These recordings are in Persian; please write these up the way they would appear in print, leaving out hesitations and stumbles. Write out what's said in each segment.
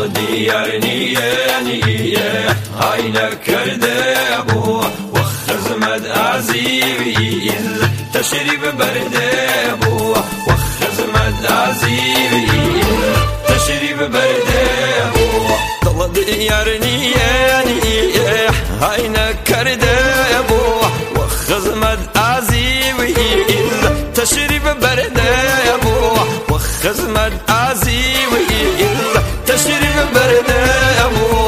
دل دیار نیه های نکرده بو و خزمت عزیز تشریف برده بو و خزمت عزیز تشریف برده بو دل دیار نیه های نکرده بو و خزمت عزیز تشریف برده بو و خزمت عزیز تشریف برده بو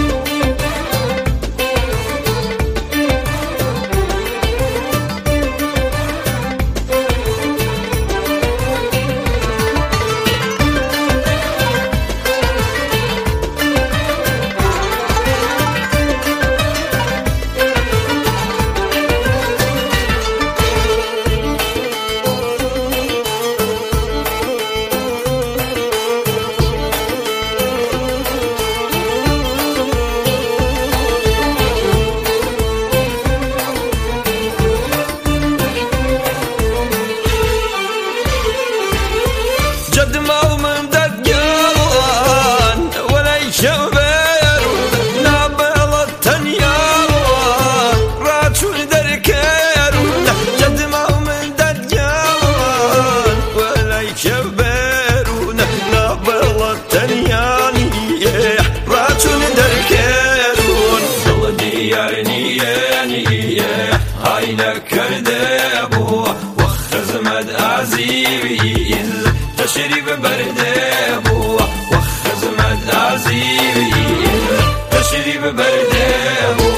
های نکرده بو و خزمت عزیز تشریف برده بو و خزمت عزیز تشریف برده بو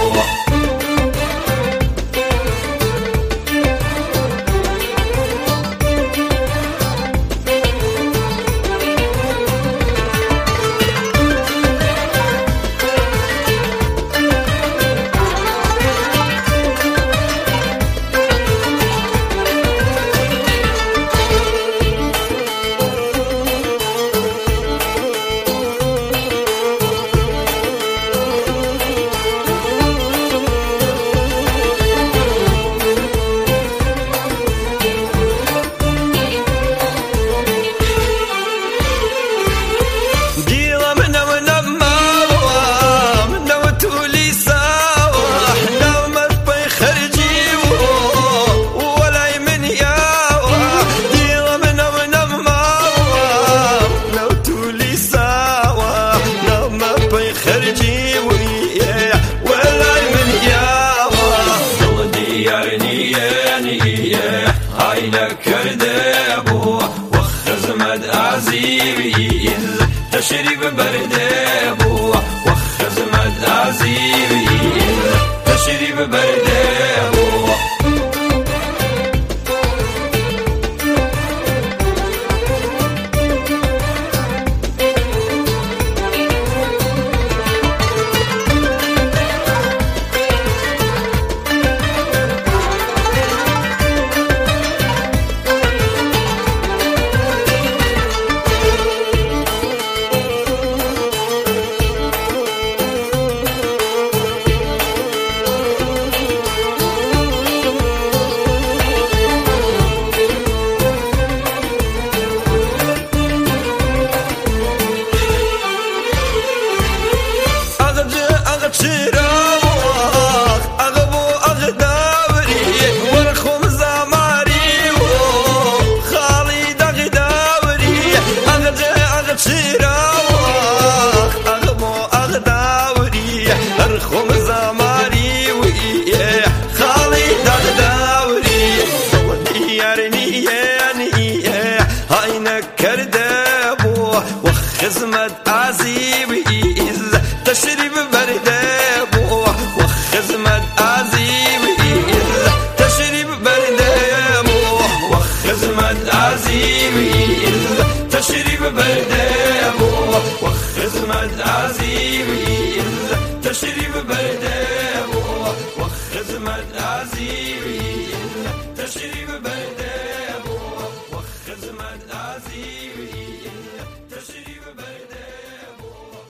های نکرده بو و خزمت عزیز تشریف برده بو و خزمت عزیز تشریف برده بو خزمت عزیز تشریف برده بو و خزمت عزیز تشریف برده بو و خزمت عزیز تشریف برده بو و خزمت عزیز تشریف برده بو و خزمت عزیز